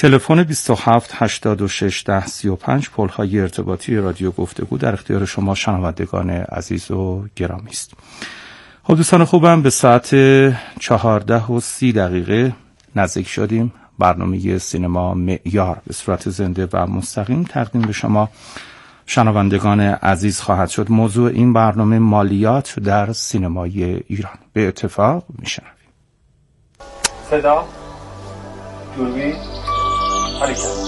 تلفن 27 86 10 35 پل‌های ارتباطی رادیو گفتگو در اختیار شما شنوندگان عزیز و گرامی است. خب دوستان خوبم، به ساعت 14:30 نزدیک شدیم. برنامه سینما معیار به صورت زنده و مستقیم تقدیم به شما شنوندگان عزیز خواهد شد. موضوع این برنامه مالیات در سینمای ایران. به اتفاق میشنویم. صدا، دوربین، حرکت.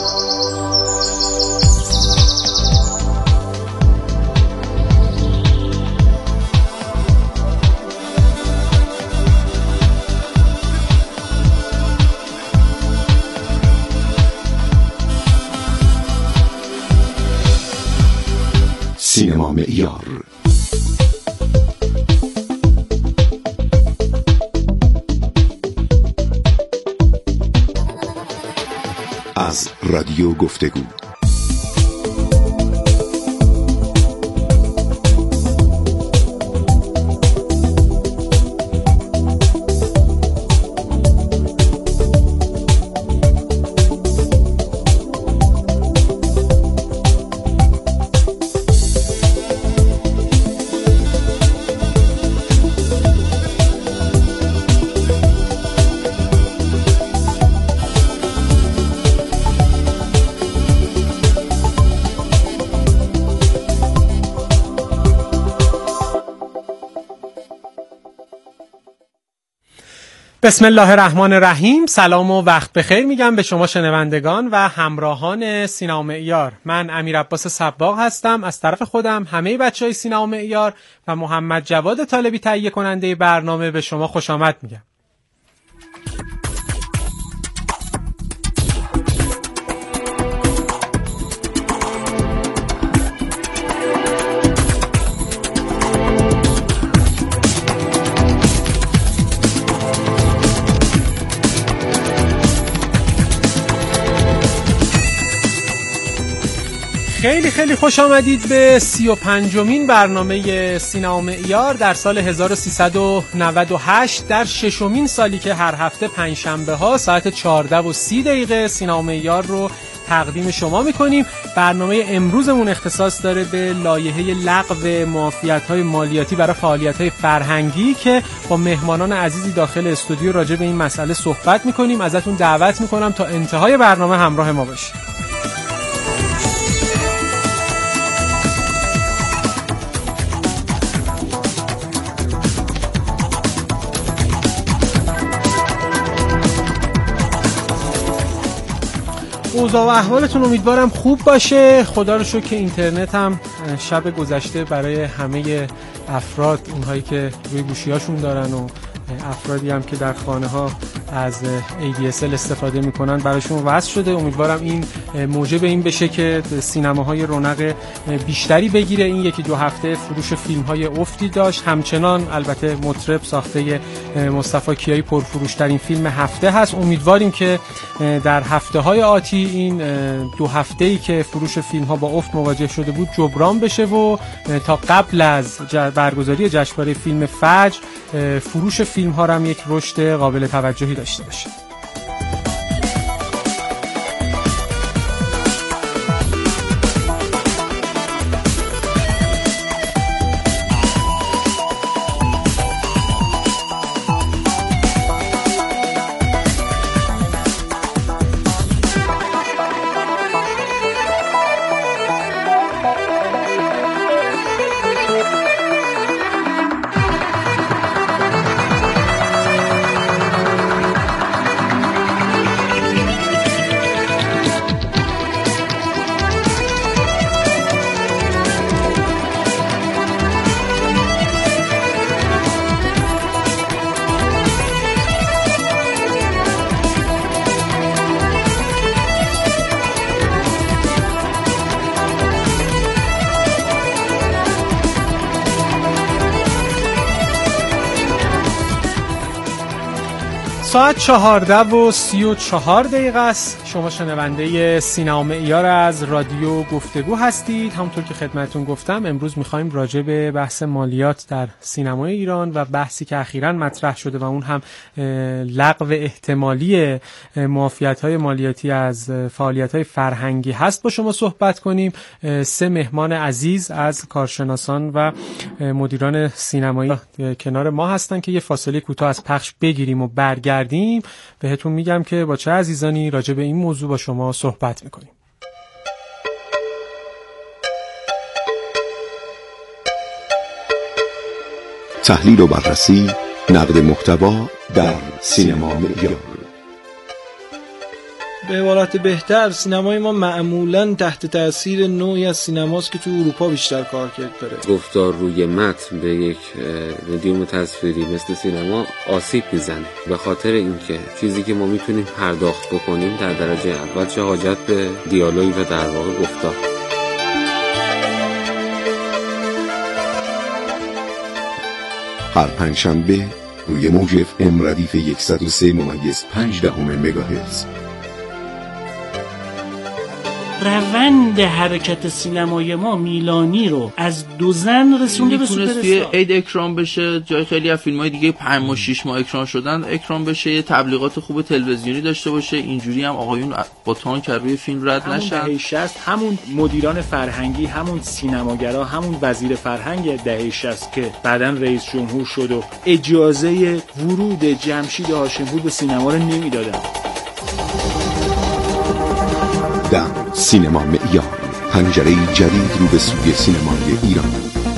سینما معیار. از رادیو گفتگو. بسم الله الرحمن الرحیم. سلام و وقت بخیر میگم به شما شنوندگان و همراهان سینما معیار. من امیر عباس صباغ هستم. از طرف خودم همه بچهای سینما معیار و محمد جواد طالبی تهیه کننده برنامه به شما خوش آمد میگم. خیلی خوش آمدید به 35مین برنامه سینما معیار در سال 1398 در 6مین سالی که هر هفته پنجشنبه ها ساعت 14:30 سینما معیار رو تقدیم شما میکنیم. برنامه امروزمون اختصاص داره به لایحه لغو معافیت‌های مالیاتی برای فعالیت‌های فرهنگی که با مهمانان عزیزی داخل استودیو راجع به این مسئله صحبت میکنیم. ازتون دعوت میکنم تا انتهای برنامه همراه ما باشید. اوضاع و احوالتون امیدوارم خوب باشه. خدا رو شکر که اینترنت هم شب گذشته برای همه افراد، اونهایی که روی گوشیاشون دارن و افرادی هم که در خانه ها از ADSL استفاده میکنن براشون وصل شده. امیدوارم این موجب این بشه که سینماهای رونق بیشتری بگیره. این یکی دو هفته فروش فیلم های افتی داشت. همچنان البته مطرب ساخته مصطفی کیایی پرفروشترین فیلم هفته هست. امیدواریم که در هفته های آتی این دو هفته‌ای که فروش فیلم ها با افت مواجه شده بود جبران بشه و تا قبل از برگزاری جشنواره فیلم فجر فروش فیلم ها هم یک رشد قابل توجهی داشته باشه. ساعت 14:34 است. شما شنونده سینما معیار از رادیو گفتگو هستید. همونطور که خدمتتون گفتم امروز می‌خوایم راجع به بحث مالیات در سینمای ایران و بحثی که اخیراً مطرح شده و اون هم لغو احتمالی معافیت‌های مالیاتی از فعالیت‌های فرهنگی هست با شما صحبت کنیم. 3 مهمان عزیز از کارشناسان و مدیران سینمایی کنار ما هستن که یه فاصله کوتاه از پخش بگیریم و برگردیم بهتون میگم که با چه عزیزانی راجع به این موضوع با شما صحبت میکنیم. تحلیل و بررسی نقد محتوا در سینما معیار. به عبارت بهتر سینمای ما معمولاً تحت تاثیر نوعی از سینماست که تو اروپا بیشتر کارکرد داره. گفتار روی متن به یک مدیوم تصویری مثل سینما آسیب میزنه، به خاطر اینکه چیزی که ما میتونیم پرداخت بکنیم در درجه اول چه حاجت به دیالوگ و در واقع گفتار. هر پنجشنبه روی موج FM ردیف 103.5 مگاهرتز. روند حرکت سینمای ما میلانی رو از 2 زن رسونده به سوپراستار. توی عید اکران بشه، جای خیلی از فیلم‌های دیگه 5 ماه 6 ماه اکران شدن اکران بشه، یه تبلیغات خوب تلویزیونی داشته باشه، اینجوری هم آقایون با تان که روی فیلم رد نشن. دهه 60 همون مدیران فرهنگی، همون سینماگرا، همون وزیر فرهنگ دهه 60 که بعداً رئیس جمهور شد و اجازه ورود جمشید هاشمپور به سینما رو نمیدادن. در سینما معیار، پنجره جدید رو به سوی سینمای ایران.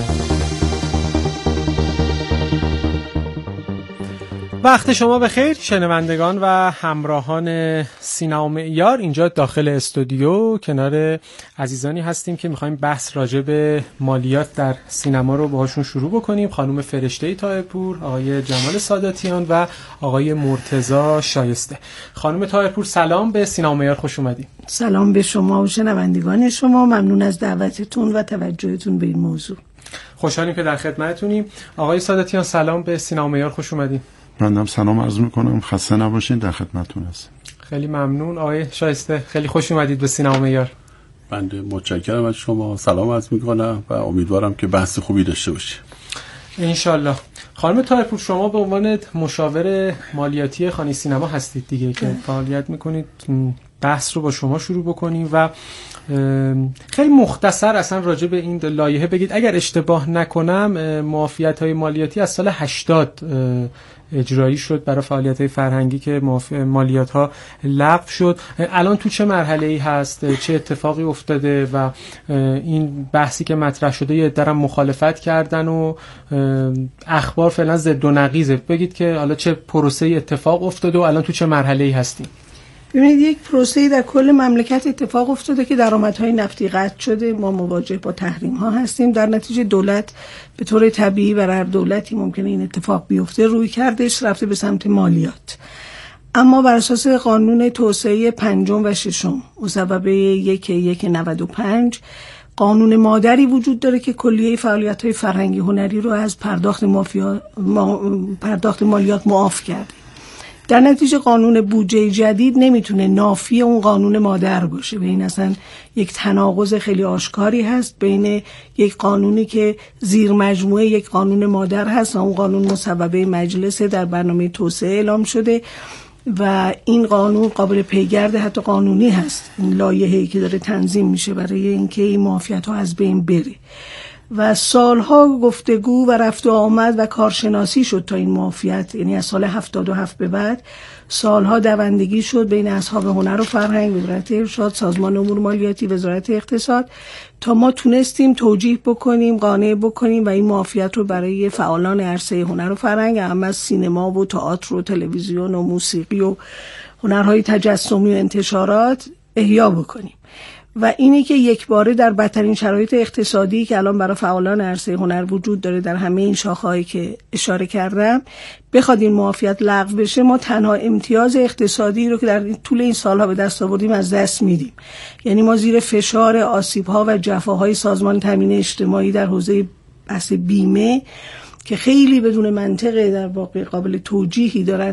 وقت شما بخیر شنوندگان و همراهان سینما معیار. اینجا داخل استودیو کنار عزیزانی هستیم که میخوایم بحث راجع به مالیات در سینما رو باهاشون شروع بکنیم. خانم فرشته طاهرپور، آقای جمال ساداتیان و آقای مرتضی شایسته. خانم طاهرپور سلام، به سینما معیار خوش اومدید. سلام به شما و شنوندگان شما، ممنون از دعوتتون و توجهتون به این موضوع. خوشحالیم که در خدمتتونیم. آقای ساداتیان سلام، به سینما معیار خوش اومدید. منم سلام عرض میکنم، خسته نباشین، در خدمتتون هستم. خیلی ممنون. آقای شایسته خیلی خوش اومدید به سینما معیار. بنده متشکرم از شما، سلام عرض میکنم و امیدوارم که بحث خوبی داشته باشیم انشالله. خانم طاهرپور شما به عنوان مشاور مالیاتی خانه سینما هستید دیگه که فعالیت میکنید، بحث رو با شما شروع بکنیم و خیلی مختصر اصلا راجع به این لایحه بگید. اگر اشتباه نکنم معافیت‌های مالیاتی از سال 80 اجرایی شد برای فعالیت‌های فرهنگی که مالیات‌ها لغو شد. الان تو چه مرحله‌ای هست؟ چه اتفاقی افتاده؟ و این بحثی که مطرح شده یه درم مخالفت کردن و اخبار فعلا ضد و نقیضه. بگید که حالا چه پروسه‌ای اتفاق افتاده و الان تو چه مرحله‌ای هستیم؟ ببینید یک پروسه‌ای در کل مملکت اتفاق افتاده که درآمدهای نفتی قطع شده، ما مواجه با تحریم‌ها هستیم. در نتیجه دولت به طور طبیعی برای هر دولتی ممکنه این اتفاق بیفته، روی کردش رفته به سمت مالیات. اما بر اساس قانون توسعه 5 و 6 مصوبه 1/1/95 قانون مادری وجود داره که کلیه فعالیت‌های فرهنگی هنری رو از پرداخت مالیات معاف کرده. در نتیجه قانون بودجه جدید نمیتونه نافی اون قانون مادر باشه. به این اصلا یک تناقض خیلی آشکاری هست بین یک قانونی که زیر مجموعه یک قانون مادر هست و اون قانون مصوبه مجلس در برنامه توسعه اعلام شده و این قانون قابل پیگرد حتی قانونی هست. این لایحه‌ای که داره تنظیم میشه برای اینکه این معافیت‌ها از بین بره و سالها گفتگو و رفت و آمد و کارشناسی شد تا این معافیت، یعنی از سال 77 به بعد سالها دوندگی شد بین اصحاب هنر و فرهنگ، وزارت ارشاد، سازمان امور مالیاتی، وزارت اقتصاد، تا ما تونستیم توجیه بکنیم، قانع بکنیم و این معافیت رو برای فعالان عرصه هنر و فرهنگ، هم از سینما و تئاتر و تلویزیون و موسیقی و هنرهای تجسمی و انتشارات احیا بکنیم. و اینی که یک باره در بدترین شرایط اقتصادی که الان برای فعالان عرصه هنر وجود داره در همه این شاخه‌هایی که اشاره کردم بخواد این معافیت لغو بشه، ما تنها امتیاز اقتصادی رو که در طول این سالها به دست آوردیم از دست میدیم. یعنی ما زیر فشار آسیب‌ها و جفاهای سازمان تامین اجتماعی در حوزه بحث بیمه که خیلی بدون منطقه در واقع قابل توجیهی دارن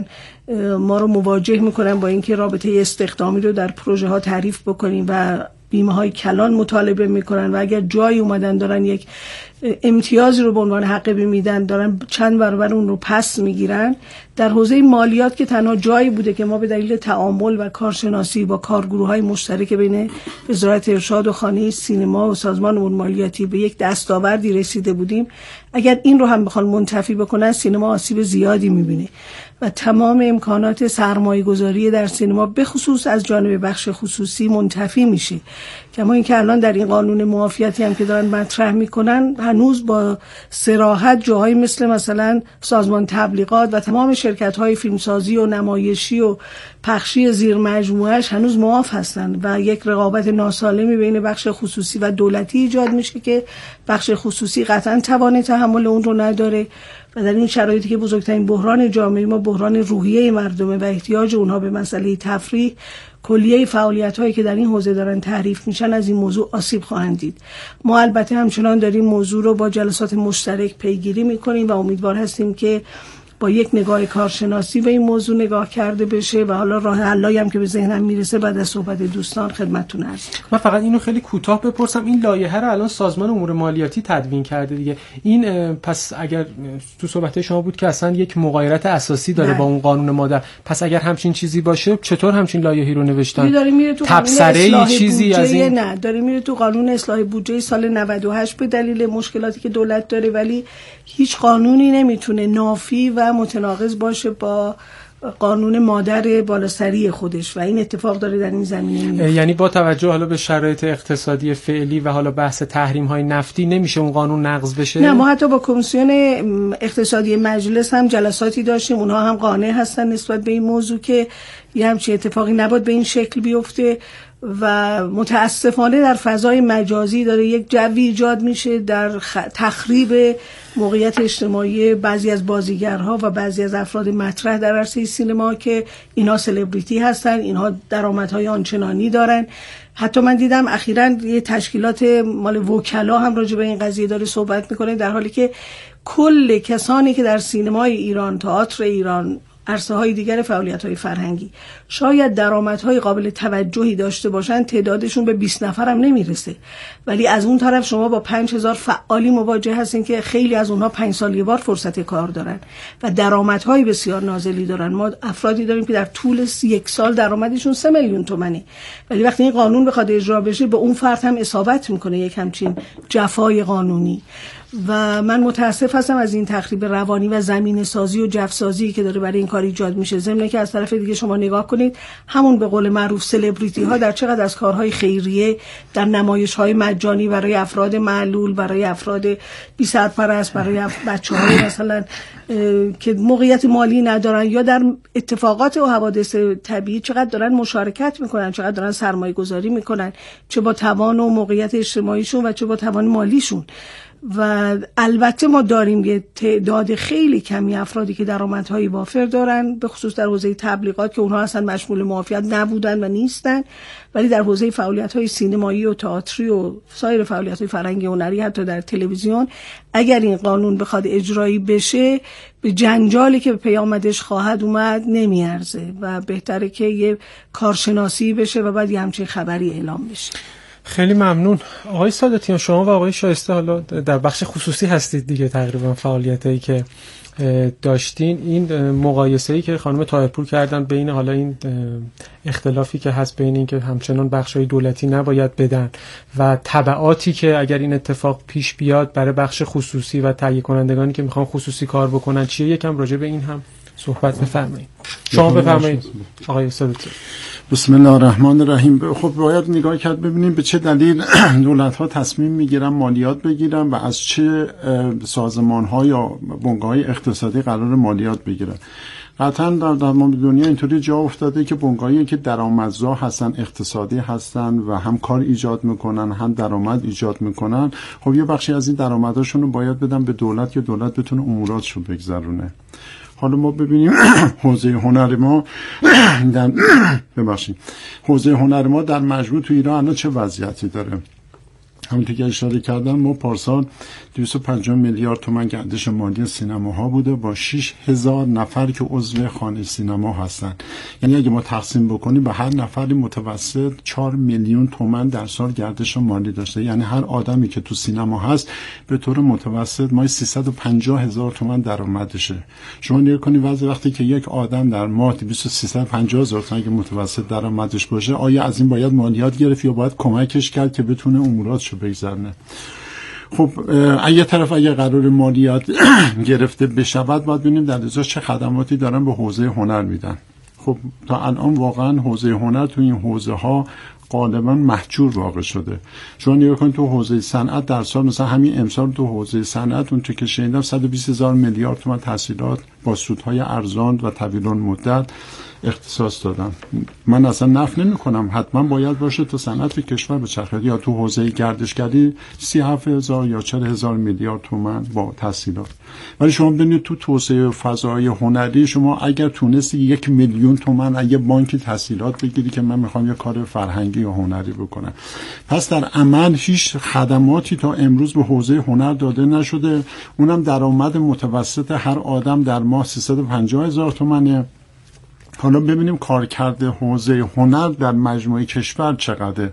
ما رو مواجه میکنن با اینکه رابطه استخدامی رو در پروژه ها تعریف بکنیم و بیمه های کلان مطالبه میکنن و اگر جایی اومدن دارن یک امتیازی رو به عنوان حق میدن دارن چند برابر اون رو پس میگیرن. در حوزه مالیات که تنها جایی بوده که ما به دلیل تعامل و کارشناسی با کارگروه‌های مشترک بین وزارت ارشاد و خانه سینما و سازمان امور مالیاتی به یک دستاوردی رسیده بودیم، اگر این رو هم بخوان منتفی بکنن سینما آسیب زیادی میبینه و تمام امکانات سرمایه‌گذاری در سینما به خصوص از جانب بخش خصوصی منتفی میشه. کما اینکه الان در این قانون معافیتی هم که دارن مطرح میکنن هنوز با صراحت جاهای مثلا سازمان تبلیغات و تمام شرکت‌های فیلمسازی و نمایشی و پخشی زیر مجموعه‌اش هنوز معاف هستن و یک رقابت ناسالمی بین بخش خصوصی و دولتی ایجاد میشه که بخش خصوصی قطعاً توان تحمل اون رو نداره و در این شرایطی که بزرگترین بحران جامعه ما بحران روحیه مردمه و احتیاج اونها به مسئله تفریح، کلیه فعالیت‌هایی که در این حوزه دارن تعریف میشن از این موضوع آسیب خواهند دید. ما البته همچنان داریم موضوع رو با جلسات مشترک پیگیری میکنیم و امیدوار هستیم که با یک نگاه کارشناسی به این موضوع نگاه کرده بشه و حالا راه حلایی هم که به ذهنم میرسه بعد از صحبت دوستان خدمتتون عرض کنم. من فقط اینو خیلی کوتاه بپرسم، این لایحه رو الان سازمان امور مالیاتی تدوین کرده دیگه، این پس اگر تو صحبت شما بود که اصلا یک مغایرت اساسی داره با اون قانون مادر، پس اگر همچین چیزی باشه چطور همچین لایحه‌ای رو نوشتن؟ داره میره تو تبصره چیزی از این؟ نه، داره میره تو قانون اصلاح بودجه سال 98 به دلیل مشکلاتی که دولت داره، ولی هیچ قانونی نمیتونه نافی و متناقض باشه با قانون مادر بالاسری خودش و این اتفاق داره در این زمینه میفته. یعنی با توجه حالا به شرایط اقتصادی فعلی و حالا بحث تحریم های نفتی نمیشه اون قانون نقض بشه؟ نه، ما حتی با کمیسیون اقتصادی مجلس هم جلساتی داشتیم، اونها هم قانع هستن نسبت به این موضوع که یه همچین اتفاقی نباید به این شکل بیفته و متاسفانه در فضای مجازی داره یک جوی ایجاد میشه در تخریب موقعیت اجتماعی بعضی از بازیگرها و بعضی از افراد مطرح در عرصه سینما که اینا سلبریتی هستن، اینها درآمدهای آنچنانی دارن. حتی من دیدم اخیراً یه تشکیلات مال وکلا هم راجع به این قضیه داره صحبت میکنه، در حالی که کل کسانی که در سینمای ایران، تئاتر ایران، عرصه‌های دیگر فعالیت‌های فرهنگی شاید درآمدهای قابل توجهی داشته باشن تعدادشون به 20 نفر هم نمیرسه، ولی از اون طرف شما با 5000 فعالی مواجه هستین که خیلی از اونها 5 سال یه بار فرصت کار دارن و درآمدهای بسیار نازلی دارن. ما افرادی داریم که در طول 1 سال درآمدشون 3 میلیون تومانه، ولی وقتی این قانون بخواد اجرا بشه به اون فرد هم اصابت میکنه یک همچین جفای قانونی. و من متاسف هستم از این تخریب روانی و زمینه سازی و جف سازی که داره برای این کار ایجاد میشه. ضمن که از طرف دیگه شما نگاه کنید همون به قول معروف سلبریتی ها در چقدر از کارهای خیریه، در نمایش های مجانی برای افراد معلول، برای افراد بی سرپرست، برای بچه‌های مثلا که موقعیت مالی ندارن یا در اتفاقات و حوادث طبیعی چقدر دارن مشارکت میکنن، چقدر دارن سرمایه گذاری میکنن، چه با توان و موقعیت اجتماعیشون و چه با توان مالیشون. و البته ما داریم یه تعداد خیلی کمی افرادی که درآمدهای وافر دارن، به خصوص در حوزه تبلیغات که اونها اصلا مشمول معافیت نبودن و نیستن، ولی در حوزه فعالیت‌های سینمایی و تئاتری و سایر فعالیت‌های فرهنگی و هنری حتی در تلویزیون اگر این قانون بخواد اجرایی بشه به جنجالی که به پیامدش خواهد اومد نمیارزه و بهتره که یه کارشناسی بشه و بعد یه همچین خبری اعلام بشه. خیلی ممنون آقای ساداتیان. شما و آقای شایسته حالا در بخش خصوصی هستید دیگه، تقریبا فعالیتایی که داشتین، این مقایسه‌ای که خانم طاهرپور کردن بین حالا این اختلافی که هست بین این که همچنان بخش‌های دولتی نباید بدن و تبعاتی که اگر این اتفاق پیش بیاد برای بخش خصوصی و تهیه کنندگانی که میخوان خصوصی کار بکنن چیه، یکم راجع به این هم صحبت بفرمایید. شما بفرمایید آقای ساداتیان. بسم الله الرحمن الرحیم. خب باید نگاه کرد ببینیم به چه دلیل دولت‌ها تصمیم میگیرن مالیات بگیرن و از چه سازمان‌ها یا بنگاه‌های اقتصادی قرار مالیات بگیرن. قطعاً در تمام دنیا اینطوری جا افتاده که بنگاهایی که درآمدزا هستن، اقتصادی هستن و هم کار ایجاد میکنن هم درآمد ایجاد میکنن، خب یه بخشی از این درآمداشون رو باید بدن به دولت که دولت بتونه اموراتشو بگذرونه. حالا ما ببینیم حوزه هنر ما حوزه هنر ما در مجموع تو ایران الان چه وضعیتی داره. همونطور که اشاره کردم ما پارسال 250 میلیارد تومان گردش مالی سینماها بوده با 6000 نفر که عضو خانه سینما هستن. یعنی اگه ما تقسیم بکنیم به هر نفری متوسط 4 میلیون تومان در سال گردش مالی داشته. یعنی هر آدمی که تو سینما هست به طور متوسط ماهی 350,000 تومان درآمدشه. شما نگاه کنید وقتی که یک آدم در ماه 350,000 تومان اگه متوسط درآمدش باشه، آیا از این باید مالیات گرفت یا باید کمکش کرد که بتونه اموراتشو بگذرونه؟ خب اگه طرف اگه قرار مالیات گرفته بشود باید ببینیم در ازاش چه خدماتی دارن به حوزه هنر میدن. خب تا الان واقعا حوزه هنر تو این حوزه ها غالبا محجور واقع شده. شما نگاه کنید تو حوزه صنعت در سال مثلا همین امسال تو حوزه صنعت اون که شنیدم 120,000 میلیارد تومان تسهیلات با سودهای ارزان و طویل المدت اختصاص دادن. من اصلا نفی نمی‌کنم حتما باید باشه تو صنعت کشور بچرخه، یا تو حوزه گردشگری 37,000 یا 40,000 میلیارد تومان با تسهیلات. ولی شما ببینید تو توسعه فضای هنری شما اگر تونستی 1 میلیون تومان اگه بانک تسهیلات بگیری که من میخوام یه کار فرهنگی یا هنری بکنم، پس در عمل هیچ خدماتی تا امروز به حوزه هنر داده نشده. اونم درآمد متوسط هر آدم در ماه 350,000 تومانه. حالا ببینیم کارکرد حوزه هنر در مجموعه کشور چقدره.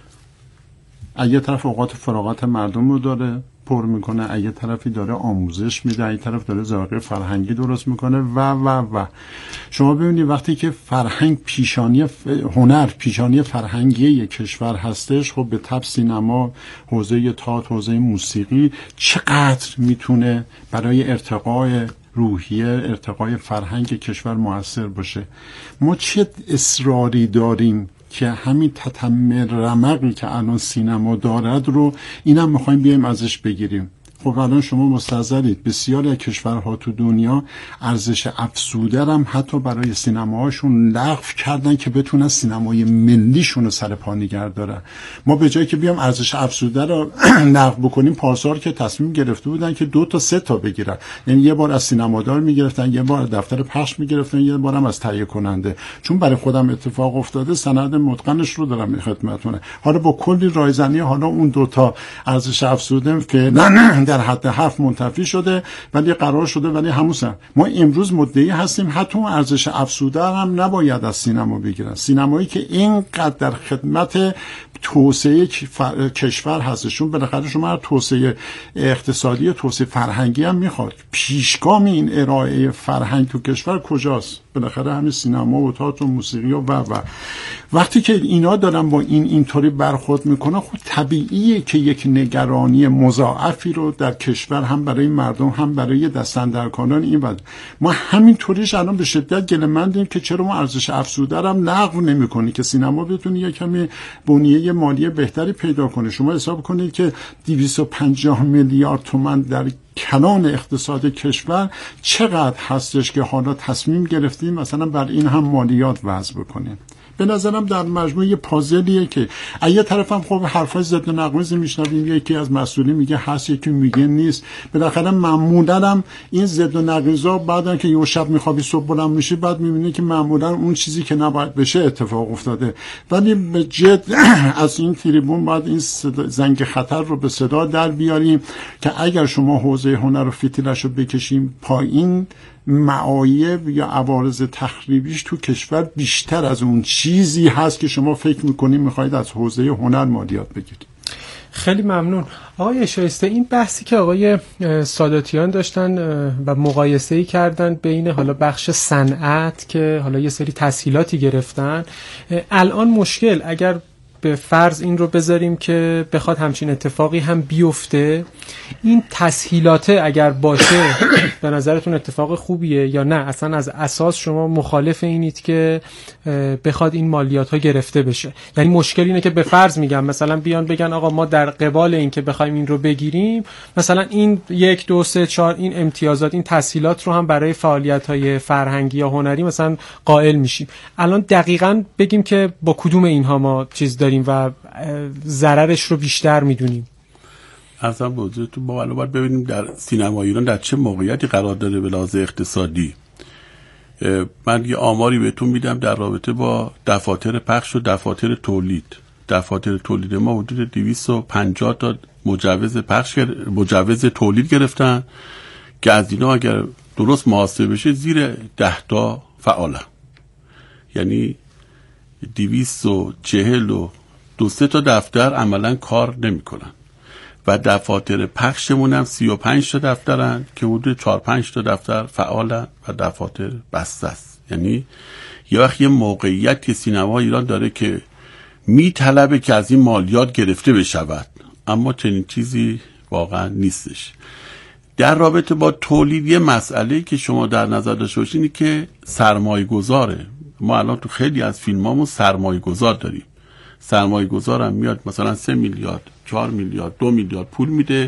اگه طرف اوقات فراغت مردم رو داره پر میکنه، اگه طرفی داره آموزش میده، اگه طرف داره ذائقه فرهنگی درست میکنه و شما ببینید وقتی که فرهنگ پیشانی هنر پیشانی فرهنگی یک کشور هستش، خب به تبع سینما، حوزه تئاتر، حوزه موسیقی چقدر میتونه برای ارتقای روحیه، ارتقای فرهنگ کشور مؤثر باشه. ما چه اصراری داریم که همین تتم رمقی که الان سینما دارد رو اینم میخوایم بیایم ازش بگیریم. خب الان شما مستحضرید بسیاری از کشورها تو دنیا ارزش افزوده هم حتی برای سینماهاشون لغو کردن که بتونن سینمای ملیشون رو سر پا نگه دارن. ما به جایی که بیام ارزش افزوده رو لغو بکنیم، پارسال که تصمیم گرفته بودن که 2 تا 3 تا بگیرن، یعنی یه بار از سینمادار میگرفتن، یه بار دفتر پخش میگرفتن، یه بار هم از تهیه کننده. چون برای خودم اتفاق افتاده سند متقنش رو دارم خدمتتونه. حالا با کلی رایزنی حالا اون 2 تا ارزش افزوده که در حد 7 منتفی شده ولی قرار شده ولی همون ما امروز مدعی هستیم حتی اون ارزش افزوده هم نباید از سینما بگیرن. سینمایی که اینقدر در خدمت توسعه کشور هستش، چون بالاخره شما هر توسعه اقتصادی، توسعه فرهنگی هم میخواد. پیشگام این ارائه فرهنگ تو کشور کجاست؟ بالاخره همین سینما و تئاتر و موسیقی و وقتی که اینا دارن با اینطوری برخورد میکنن، خب طبیعیه که یک نگرانی مضاعفی رو در کشور هم برای مردم هم برای دستاندرکاران این بعد ما همینطوریش الان به شدت گله‌مندیم که چرا ما ارزش افزوده رو هم لغو نمی‌کنی که سینما بتونه یک کمی بنیه مالی بهتری پیدا کنه. شما حساب کنید که 250 میلیارد تومان در کلان اقتصاد کشور چقدر هستش که حالا تصمیم گرفتیم مثلا بر این هم مالیات وضع بکنیم. به نظرم در مجموعه پازلیه که اگه طرفم خب حرفای ضد و نقیض میشنویم، یکی از مسئولین میگه هست یکی میگه نیست. بالاخره معمولا هم این ضد و نقیضا بعدن که یه شب میخوابی صبح بلند میشی بعد میبینی که معمولا اون چیزی که نباید بشه اتفاق افتاده. ولی به جد از این تریبون بعد این زنگ خطر رو به صدا در بیاریم که اگر شما حوزه هنر و فتیلش رو بکشیم پایین، معایب یا عوارض تخریبیش تو کشور بیشتر از اون چیزی هست که شما فکر میکنید میخواید از حوزه هنر مالیات بگیرید. خیلی ممنون آقای شایسته. این بحثی که آقای ساداتیان داشتن و مقایسه‌ای کردن بین حالا بخش صنعت که حالا یه سری تسهیلاتی گرفتن، الان مشکل اگر به فرض این رو بذاریم که بخواد همچین اتفاقی هم بیفته، این تسهیلات اگر باشه به نظرتون اتفاق خوبیه یا نه اصلا از اساس شما مخالف اینید که بخواد این مالیات ها گرفته بشه؟ یعنی مشکل اینه که به فرض میگم مثلا بیان بگن آقا ما در قبال این که بخوایم این رو بگیریم مثلا این 1 2 3 4 این امتیازات این تسهیلات رو هم برای فعالیت های فرهنگی یا هنری مثلا قائل میشیم. الان دقیقاً بگیم که با کدوم اینها ما چیز داریم و ضررش رو بیشتر میدونیم؟ اصلا بوده تو با باید ببینیم در سینما ایران در چه موقعیتی قرار داره به لحاظ اقتصادی. من یه آماری بهتون میدم در رابطه با دفاتر پخش و دفاتر تولید. دفاتر تولید ما حدود 250 تا مجوز تولید گرفتن که از اینا اگر درست محاسبه بشه زیر 10 تا فعالن. یعنی 242 تا دفتر عملا کار نمی کنن و دفاتر پخشمون هم 35 تا دفترن که حدود 4-5 تا دفتر فعالن و دفاتر بسته است. یعنی یه وقت یه موقعیت که سینما ایران داره که میطلبه که از این مالیات گرفته بشود، اما چنین چیزی واقعا نیستش. در رابطه با تولید یه مسئله که شما در نظر داشته باشید اینه که سرمایه گذاره. ما الان تو خیلی از فیلمامون سرمایه گذار داریم. سرمایه گذار هم میاد مثلا 3 میلیارد 4 میلیارد 2 میلیارد پول میده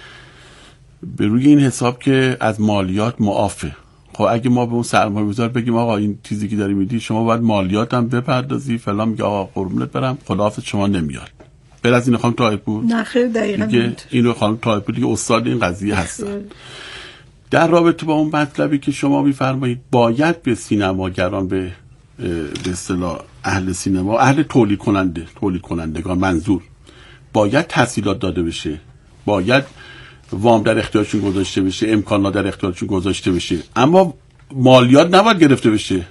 به روی این حساب که از مالیات معافه. خب اگه ما به اون سرمایه گذار بگیم آقا این چیزی که داری میدی شما باید مالیات هم بپردازی فلان، میگه آقا قربونت برم خداحافظ شما نمیاد. غیر از این خانم طاهرپور نه خیر دقیقاً اینو خانم طاهرپور دیگه استاد این قضیه هستن. در رابطه با اون مطلبی که شما میفرمایید باید به سینماگران به اصطلاح اهل سینما، اهل تولید کنندگان منظور، باید تسهیلات داده بشه، باید وام در اختیارشون گذاشته بشه، امکانات در اختیارشون گذاشته بشه، اما مالیات نباید گرفته بشه.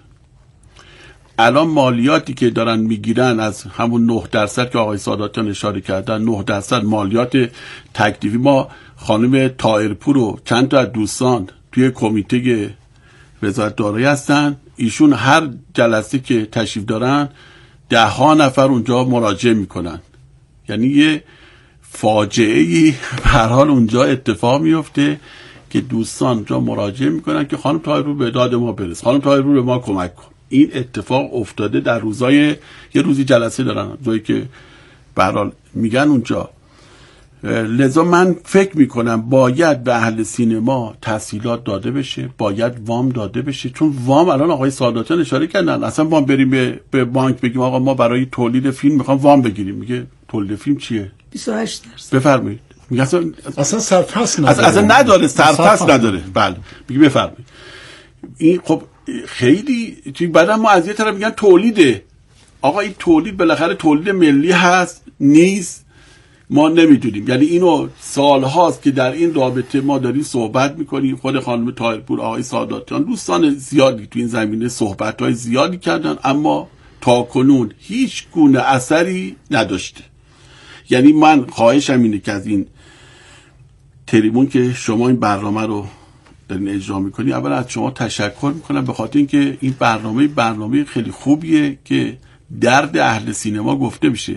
الان مالیاتی که دارن میگیرن از همون 9% که آقای ساداتیان اشاره کردن، 9% مالیات تکلیفی. ما خانم طاهرپور و چند تا از دوستان توی کمیته وزارت دارایی هستن، ایشون هر جلسه که تشریف دارن 10 نفر اونجا مراجعه میکنن. یعنی یه فاجعه‌ای به هر حال اونجا اتفاق میفته که دوستان اونجا مراجعه میکنن که خانم طاهرپور به داد ما برس، خانم طاهرپور به ما کمک کن. این اتفاق افتاده در روزای یه روزی جلسه دارن روزایی که به هر حال میگن اونجا. لذا من فکر میکنم باید به اهل سینما تسهیلات داده بشه، باید وام داده بشه، چون وام الان آقای ساداتیان اشاره کردن اصلا وام بریم به بانک بگیم آقا ما برای تولید فیلم میخوام وام بگیریم، میگه تولید فیلم چیه 28%. بفرمایید. میگه اصلا سرپس نداره، اصلا نداره، سرپس نداره. بله میگه بفرمایید. این خب خیلی بعدم ما از یه طرف میگن تولیده. آقا این تولید بالاخره تولید ملی هست نیست ما نمیدونیم. یعنی اینو سالهاست که در این رابطه ما داریم صحبت میکنیم. خود خانم طاهرپور، آقای ساداتیان، دوستان زیادی تو این زمینه صحبت‌های زیادی کردن، اما تا کنون هیچ گونه اثری نداشته. یعنی من خواهشم اینه که از این تریبون که شما این برنامه رو دارین اجرا میکنی، اول از شما تشکر میکنم به خاطر اینکه این برنامه خیلی خوبیه که درد اهل سینما گفته بشه،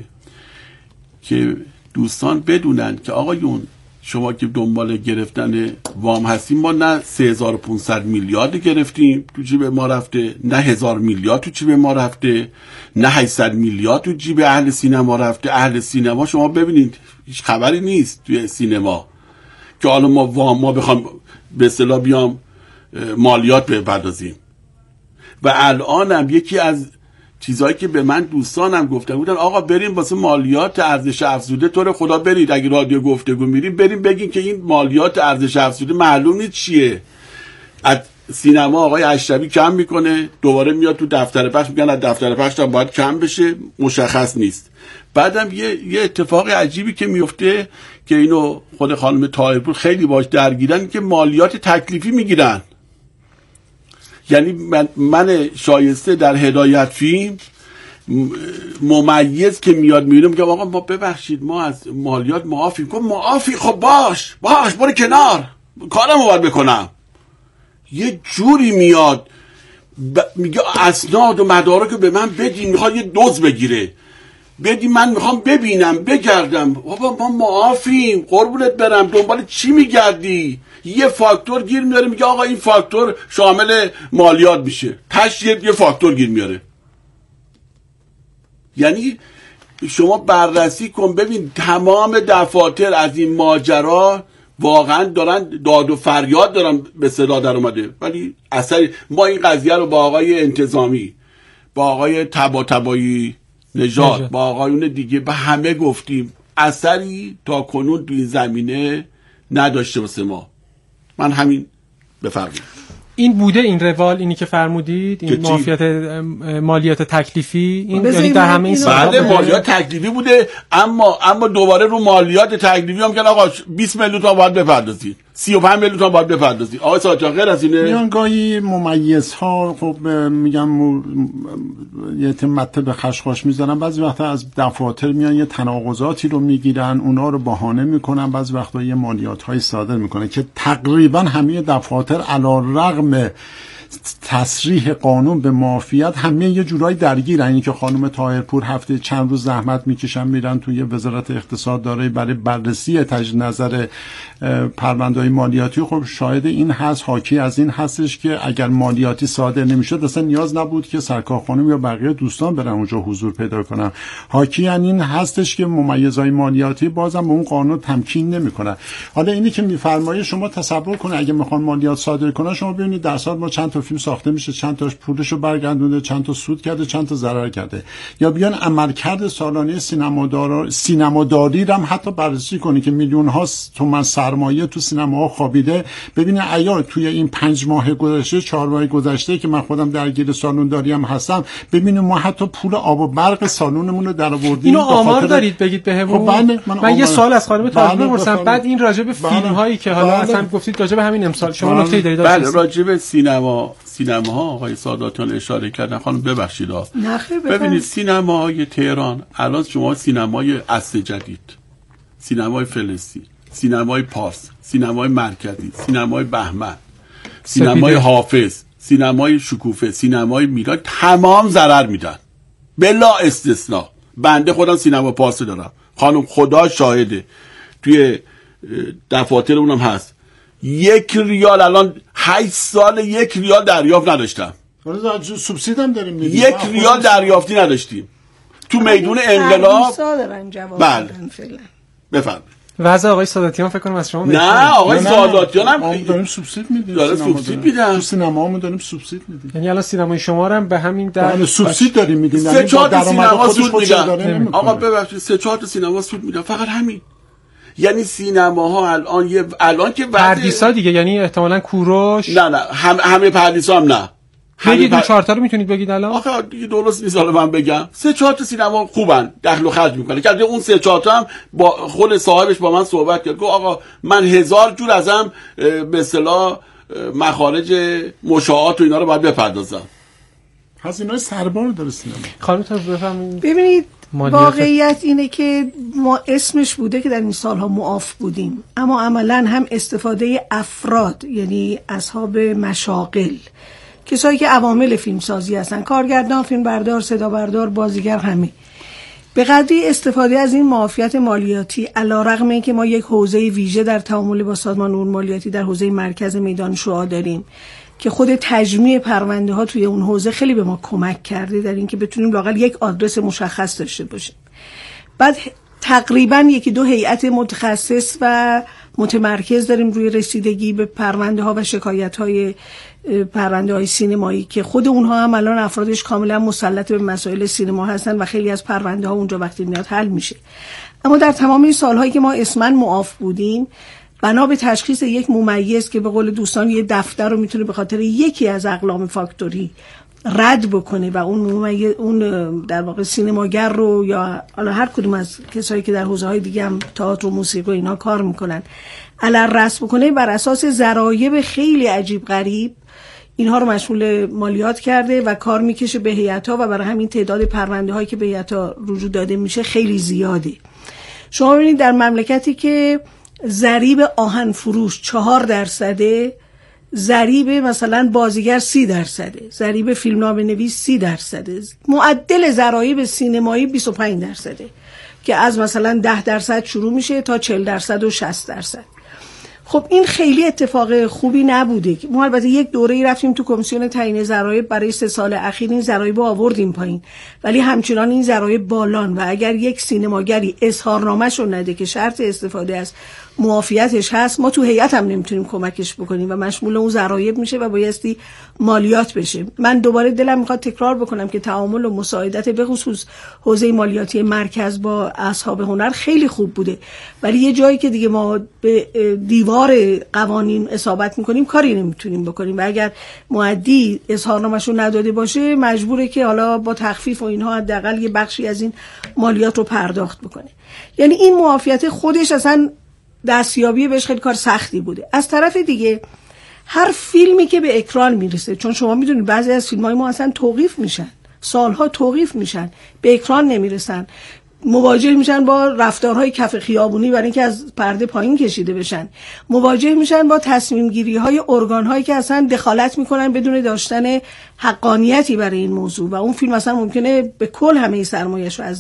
که دوستان بدونن که آقایون شما که دنبال گرفتن وام هستیم، ما نه 3500 میلیارد گرفتیم تو جیب ما رفته، نه 1000 میلیارد تو جیب ما رفته، نه 800 میلیارد تو جیب اهل سینما رفته. اهل سینما شما ببینید هیچ خبری نیست توی سینما که حالا ما بخوام به اصطلاح بیام مالیات بپردازیم. و الانم یکی از چیزایی که به من دوستانم گفتن بودن آقا بریم واسه مالیات ارزش افزوده، تو رو خدا برید اگه رادیو گفتگو میریم بریم بگین که این مالیات ارزش افزوده معلوم نیست چیه. از سینما آقای اشربی کم میکنه، دوباره میاد تو دفتر پخش میگن از دفتر پخش هم باید کم بشه، مشخص نیست. بعدم یه اتفاق عجیبی که میفته که اینو خود خانم طاهرپور خیلی باش درگیرن که مالیات تکلیفی میگیرن. یعنی من شایسته در هدایت فیلم ممیز که میاد میبینم میگم آقا ما ببخشید ما از مالیات معافیم. معافی؟ خب باش برو کنار، کارمو باید بکنم. یه جوری میاد میگه اسناد و مدارک به من بدین، میخواد یه دوز بگیره، بدی من میخوام ببینم بگردم. بابا ما معافیم قربونت برم، دنبال چی میگردی؟ یه فاکتور گیر میاره میگه آقا این فاکتور شامل مالیات میشه، یه فاکتور گیر میاره. یعنی شما بررسی کن ببین تمام دفاتر از این ماجرا واقعا دارن داد و فریاد دارن به صدا در اومده، ولی اثری. ما این قضیه رو با آقای انتظامی، با آقای طباطبایی نژاد، با آقایون دیگه به همه گفتیم، اثری تا کنون توی زمینه نداشته واسه ما. من همین بفرمایید. این بوده این روال، اینی که فرمودید، این معافیت مالیات تکلیفی، این یعنی در همه این سال‌ها بله مالیات تکلیفی بوده، اما دوباره رو مالیات تکلیفی هم که آقا 20 میلیون تومان باید بپردازید، 35 میلیون تومان باید بپردازید. آقا ساجا غیر از اینه میان گاهی ممیزها خب میگم یه تمته به خشخاش میزنن، بعضی وقتا از دفاتر میان یه تناقضاتی رو میگیرن، اونا رو بهانه میکنن، بعضی وقتا یه مالیات‌های صادر میکنن که تقریبا همه دفاتر علی‌رغم تصریح قانون به معافیت همه یه جورایی درگیرن. اینی که خانم طاهرپور هفته چند روز زحمت میکشن میرن توی وزارت اقتصاد داره برای بررسی تجدید نظر پرونده‌های مالیاتی. خب شاهد این هست، حاکی از این هستش که اگر مالیاتی صادر نمیشد اصلا نیاز نبود که سرکار خانم یا بقیه دوستان برن اونجا حضور پیدا کنن. حاکی از این هستش که ممیزهای مالیاتی بازم به اون قانون تمکین نمیکنن. حالا اینی که میفرمایید شما تصور کنید اگه میخوان مالیات صادر کنن، شما ببینید در سال ما چند تا فیلم ساخته میشه، چند تاش پولشو برگردونده، چند تا سود کرده، چند تا ضرر کرده. یا بیان عملکرد سالانه سینماداری رو هم حتی بررسی کنی که میلیون ها تومان سرمایه تو سینماها خوابیده. ببینید ایا توی این 5 ماه گذشته 4 ماه گذشته که من خودم درگیر سالونداری هم هستم، ببینید ما حتی پول آب و برق سالونمون رو درآوردیم. اینو آمار دارید بگید بهمون؟ خب من یه سوال از خانم طاهر بپرسم، بعد این راجع به فیلم هایی که حالا اصلا گفتید راجع به همین امسال، شما نکته دارید؟ بله راجع به سینماها آقای ساداتیان اشاره کردن. خانم ببخشید ببینید سینماهای تهران الان شما سینمای عصر جدید، سینمای فلسطین، سینمای پارس، سینمای مرکزی، سینمای بهمن، سینمای حافظ، سینمای شکوفه، سینمای میران تمام ضرر میدن بلا استثناء. بنده خودم سینما پارس دارم، خانم خدا شاهده، توی دفاتر اونم هست. 1 ریال الان 8 سال 1 ریال دریافت نداشتم. سوبسید هم داریم 1 ریال دریافتی نداشتیم تو میدون انقلاب. بله بفرمایید. وضع آقای ساداتیان فکر کنم از شما نه آقای ساداتیان هم داریم سوبسید میدیم، داره سوبسید میدن، تو سینمامون داریم سوبسید میدیم. یعنی الان سینمای شما هم به همین در سوبسید داریم میدیم. 3-4 تا سینما سود میدن. آقا ببخشید 3-4 تا سینما سود میدن، فقط همین. یعنی سینماها الان که پردیسا دیگه، یعنی احتمالاً کوروش، نه همه پردیسا هم نه. بگید اون 4 تا رو میتونید بگید الان؟ آخه دیگه درست نیست حالا من بگم. 3-4 تا سینما خوبن، دخل و خرج میکنه. که اون 3-4 تا هم با خود صاحبش با من صحبت کرد، گفت آقا من 1000 جور ازم به اصطلاح مخارج مشاعات و اینا رو باید بپردازم. هزینه‌های سربار داره سینما. خانم تا بفهمید. ببینید واقعیت اینه که ما اسمش بوده که در این سالها معاف بودیم، اما عملاً هم استفاده افراد، یعنی اصحاب مشاغل، کسایی که عوامل فیلمسازی هستن، کارگردان، فیلمبردار، صدابردار، بازیگر، همه به قدری استفاده از این معافیت مالیاتی، علی‌رغم اینکه ما یک حوزه ویژه در تعامل با سازمان امور مالیاتی در حوزه مرکز میدان شعاع داریم که خود تجمیع پرونده ها توی اون حوزه خیلی به ما کمک کرده در اینکه بتونیم لااقل یک آدرس مشخص داشته باشیم. بعد تقریبا 1-2 هیئت متخصص و متمرکز داریم روی رسیدگی به پرونده ها و شکایت های پرونده های سینمایی که خود اونها هم الان افرادش کاملا مسلط به مسائل سینما هستن و خیلی از پرونده ها اونجا وقتی میاد حل میشه. اما در تمام این سالهایی که ما اسماً معاف بودیم، بنا به تشخیص یک ممیز که به قول دوستان یه دفتر رو میتونه به خاطر یکی از اقلام فاکتوری رد بکنه و اون در واقع سینماگر رو یا حالا هر کدوم از کسایی که در حوزه‌های دیگه هم تئاتر و موسیقی و اینا کار میکنن علل رسم بکنه، بر اساس ضرایب خیلی عجیب غریب اینها رو مشمول مالیات کرده و کار میکشه به هیئت‌ها و برای همین تعداد پرونده‌هایی که به هیئت‌ها رجوع داده میشه خیلی زیاده. شما ببینید در مملکتی که ضریب آهن فروش 4%، ضریب مثلا بازیگر 30%، ضریب فیلمنامه نویس 30%، معدل ضرایب سینمایی 25% که از مثلا 10% شروع میشه تا 40% و 60%. خب این خیلی اتفاق خوبی نبوده. ما البته یک دوره‌ای رفتیم تو کمیسیون تعیین ضرایب، برای 3 سال اخیر این ضرایب رو آوردیم پایین، ولی همچنان این ضرایب بالان و اگر یک سینماگری اظهارنامه‌شو نده که شرط استفاده از معافیتش هست، ما تو هیئت هم نمیتونیم کمکش بکنیم و مشمول اون ضرایب میشه و بایستی مالیات بشه. من دوباره دلم میخواد تکرار بکنم که تعامل و مساعدت به خصوص حوزه مالیاتی مرکز با اصحاب هنر خیلی خوب بوده، ولی یه جایی که دیگه ما به دیوار قوانین اصابت میکنیم کاری نمیتونیم بکنیم و اگر مؤدی اظهارنامه‌شو نداده باشه مجبوره که حالا با تخفیف و اینها حداقل یه بخشی از این مالیات رو پرداخت بکنه. یعنی این معافیت خودش اصلا دستیابی بهش خیلی کار سختی بوده. از طرف دیگه هر فیلمی که به اکران میرسه، چون شما میدونید بعضی از فیلم‌های ما اصلا توقیف میشن، سالها توقیف میشن، به اکران نمیرسن، مواجه میشن با رفتارهای کف خیابونی برای اینکه از پرده پایین کشیده بشن، مواجه میشن با تصمیم گیری های ارگان هایی که اصلا دخالت میکنن بدون داشتن حقانیتی برای این موضوع و اون فیلم اصلا ممکنه به کل همه سرمایه‌اش رو از